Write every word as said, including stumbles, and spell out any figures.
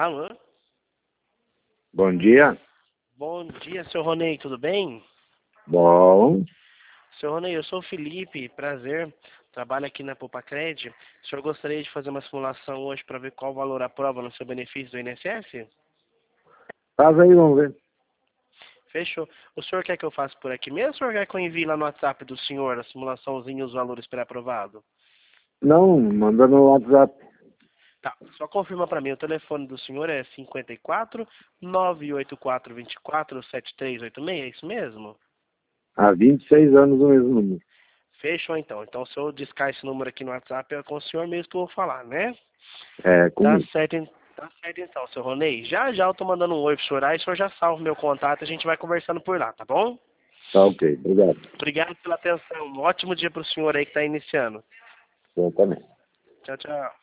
Alô? Bom dia. Bom dia, seu Ronei, tudo bem? Bom. Seu Ronei, eu sou o Felipe, prazer. Trabalho aqui na Popacred. O senhor gostaria de fazer uma simulação hoje para ver qual valor aprova no seu benefício do I N S S? Faz aí, vamos ver. Fechou. O senhor quer que eu faça por aqui mesmo ou o senhor quer que eu envie lá no WhatsApp do senhor a simulaçãozinha e os valores pré-aprovado? Não, manda no WhatsApp. Tá, só confirma para mim, o telefone do senhor é cinquenta e quatro, nove oito quatro, vinte e quatro, setenta e três oitenta e seis, é isso mesmo? Há vinte e seis anos o mesmo número. Fechou então. Então se eu discar esse número aqui no WhatsApp, é com o senhor mesmo que eu vou falar, né? É, Tá comigo. certo, en- tá certo então, seu Ronei. Já já eu tô mandando um oi pro senhor aí, o senhor já salva o meu contato e a gente vai conversando por lá, tá bom? Tá ok, obrigado. Obrigado pela atenção. Um ótimo dia pro senhor aí que tá iniciando. Eu também. Tchau, tchau.